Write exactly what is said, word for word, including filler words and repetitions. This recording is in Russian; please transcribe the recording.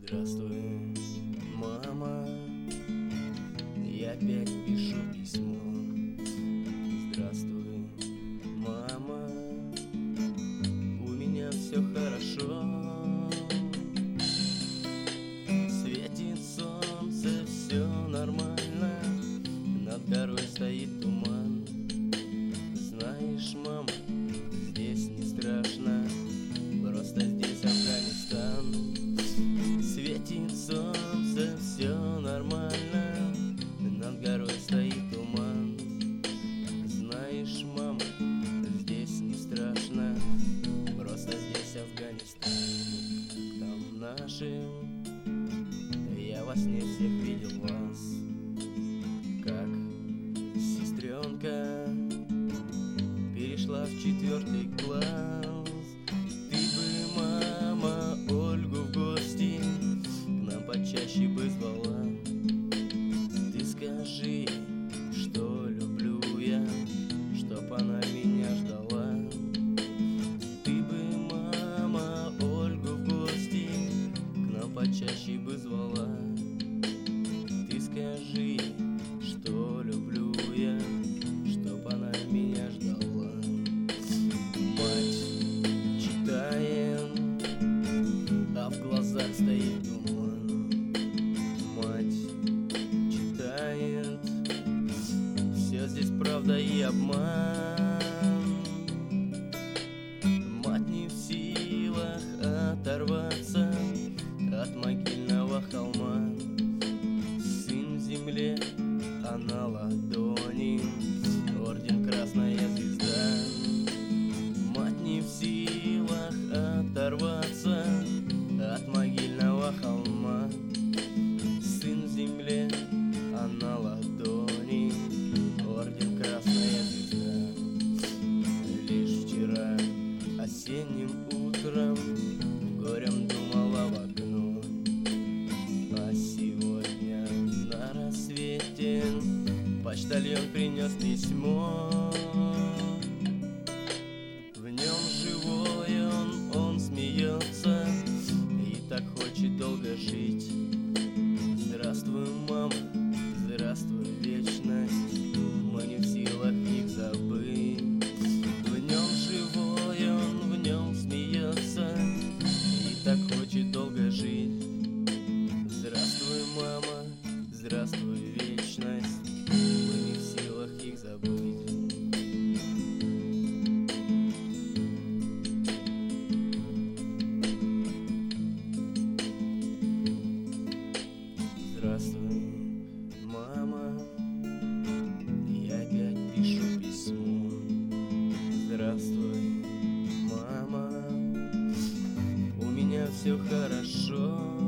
Здравствуй, мама, я опять пишу письмо. Здравствуй, мама, у меня все хорошо. Светит солнце, все нормально, над горой стоит туман. Знаешь, мама, здесь не страшно, просто здесь Афганистан. Светит солнце, все нормально, над горой стоит туман. Знаешь, мама, здесь не страшно, просто здесь Афганистан. Там наши, я во сне всех видел вас, как сестренка перешла в четвертый класс. Ты бы, мама, Ольгу в гости к нам почаще бы звала. Ты скажи ей, что люблю я, чтоб она меня ждала. Ты бы, мама, Ольгу в гости к нам почаще бы звала. Ты скажи ей, что люблю я, чтоб она меня ждала. Мать читает, а в глазах стоит туман. Мать читает, все здесь правда и обман. Мать не в силах оторваться от могильного холма. Сын в земле, а на ладони орден Красная Звезда. Мать не в силах оторваться от могильного холма. Сын в земле, а на ладони орден Красная Звезда. Лишь вчера осенним утром горем думала в окно, а сегодня на рассвете почтальон принес письмо. В нем живой он, он смеется и так хочет долго жить. Здравствуй, мама, здравствуй, вечность, мы не в силах их забыть. В нем живой он, в нем смеется и так хочет долго жить. Здравствуй, мама, здравствуй, вечность, мы не в силах их забыть. Здравствуй, мама, я опять пишу письмо. Здравствуй, мама, у меня все хорошо.